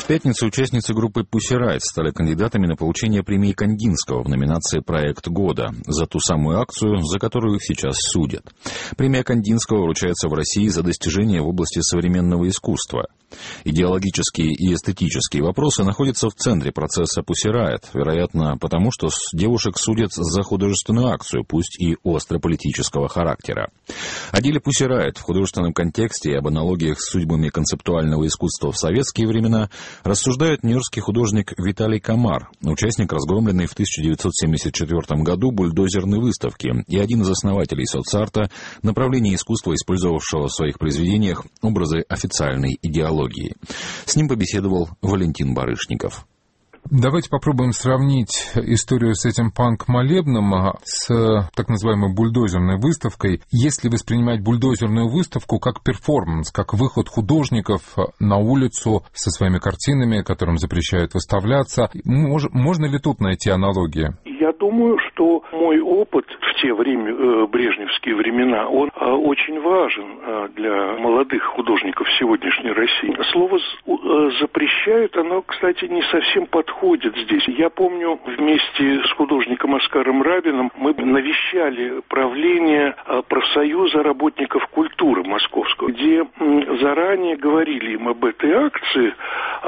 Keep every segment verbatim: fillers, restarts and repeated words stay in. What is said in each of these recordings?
В пятницу участницы группы Pussy Riot стали кандидатами на получение премии Кандинского в номинации «Проект года» за ту самую акцию, за которую их сейчас судят. Премия Кандинского вручается в России за достижения в области современного искусства. Идеологические и эстетические вопросы находятся в центре процесса Pussy Riot, вероятно, потому что девушек судят за художественную акцию, пусть и остро-политического характера. О деле Pussy Riot в художественном контексте и об аналогиях с судьбами концептуального искусства в советские времена рассуждает нью-йоркский художник Виталий Комар, участник разгромленной в тысяча девятьсот семьдесят четвёртом году бульдозерной выставки и один из основателей соцарта, направления искусства, использовавшего в своих произведениях образы официальной идеологии. С ним побеседовал Валентин Барышников. Давайте попробуем сравнить историю с этим панк-молебном с так называемой бульдозерной выставкой. Если воспринимать бульдозерную выставку как перформанс, как выход художников на улицу со своими картинами, которым запрещают выставляться, мож, можно ли тут найти аналогии? Я думаю, что мой опыт в те время, э, брежневские времена, он э, очень важен э, для молодых художников сегодняшней России. Слово э, «запрещают», оно, кстати, не совсем подходит здесь. Я помню, вместе с художником Оскаром Рабиным мы навещали правление э, профсоюза работников культуры московского, где э, заранее говорили им об этой акции, э,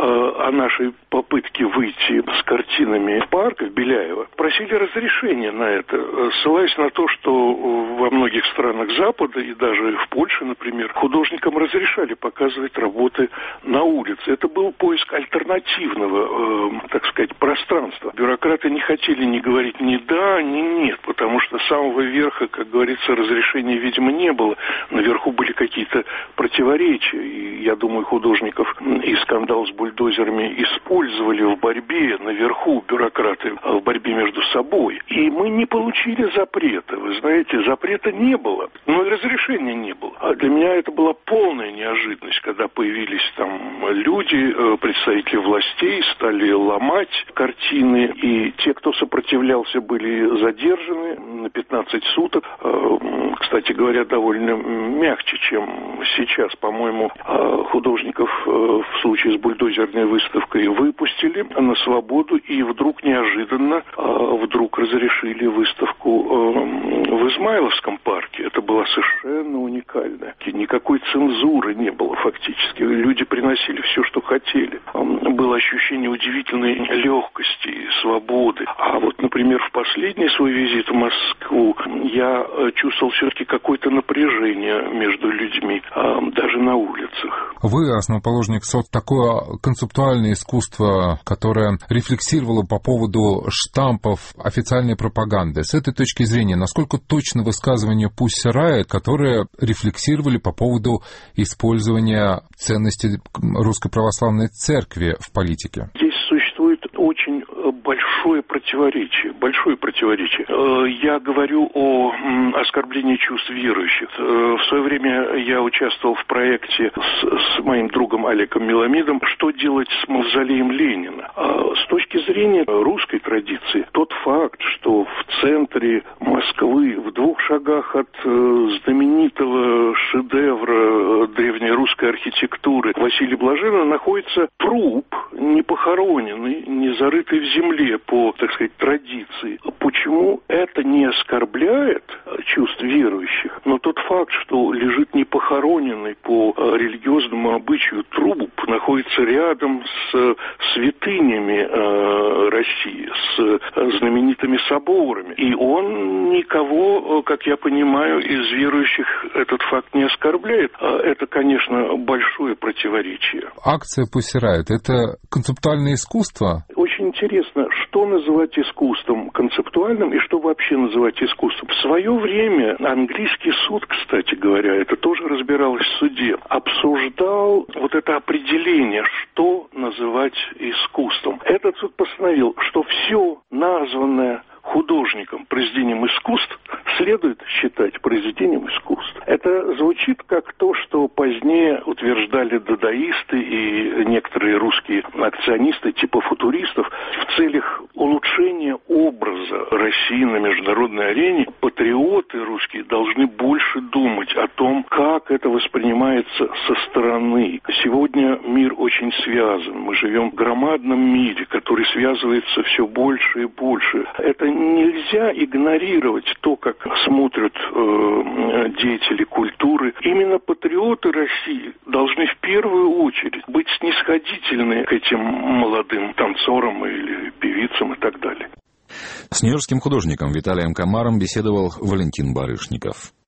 о нашей попытке выйти с картинами в парк в Беляево. Просили разрешения на это, ссылаясь на то, что во многих странах Запада и даже в Польше, например, художникам разрешали показывать работы на улице. Это был поиск альтернативного, э, так сказать, пространства. Бюрократы не хотели ни говорить ни да, ни нет, потому что с самого верха, как говорится, разрешения, видимо, не было. Наверху были какие-то противоречия, и я думаю, художников и скандал с бульдозерами использовали в борьбе наверху, бюрократы, в борьбе между собой. И мы не получили запрета. Вы знаете, запрета не было, но и разрешения не было. А для меня это была полная неожиданность, когда появились там люди, представители властей, стали ломать картины, и те, кто сопротивлялся, были задержаны на пятнадцать суток. Кстати говоря, довольно мягче, чем сейчас. По-моему, художников в случае с бульдозерной выставкой выпустили на свободу, и вдруг неожиданно вдруг разрешили выставку в Измайловском парке. Это было совершенно уникально. Никакой цензуры не было фактически. Люди приносили все, что хотели. Было ощущение удивительной легкости, свободы. А вот, например, в последний свой визит в Москву я чувствовал все-таки какое-то напряжение между людьми, даже на улицах. Вы основоположник СОТ, такое концептуальное искусство, которое рефлексировало по поводу штампов официальной пропаганды. С этой точки зрения, насколько точно высказывания Pussy Riot, которые рефлексировали по поводу использования ценностей Русской Православной Церкви в политике? Здесь существует очень большое противоречие, большое противоречие. Я говорю о оскорблении чувств верующих. В свое время я участвовал в проекте с, с моим другом Олегом Меламидом «Что делать с мавзолеем Ленина?». С точки зрения русской традиции, тот факт, что в центре Москвы, в двух шагах от знаменитого шедевра древней русской архитектуры Василия Блаженного, находится труп, не похороненный, не зарытый в земле по, так сказать, традиции. Почему это не оскорбляет чувств верующих? Но тот факт, что лежит непохороненный по религиозному обычаю труп, находится рядом с святынями э, России, с знаменитыми соборами. И он никого, как я понимаю, из верующих этот факт не оскорбляет. Это, конечно, большое противоречие. Акция Pussy Riot — это концептуальное искусство? Очень интересно, что называть искусством концептуальным и что вообще называть искусством. В свое время английский суд, кстати говоря, это тоже разбиралось в суде, обсуждал вот это определение, что называть искусством. Этот суд постановил, что все названное художником произведением искусств следует считать произведением искусства. Это звучит как то, что позднее утверждали дадаисты и некоторые русские акционисты типа футуристов в целях улучшения образа России на международной арене. Патриоты русские должны больше думать о том, как это воспринимается со стороны. Сегодня мир очень связан. Мы живем в громадном мире, который связывается все больше и больше. Это нельзя игнорировать то, как смотрят э, деятели культуры. Именно патриоты России должны в первую очередь быть снисходительны к этим молодым танцорам или певицам и так далее. С нью-йоркским художником Виталием Комаром беседовал Валентин Барышников.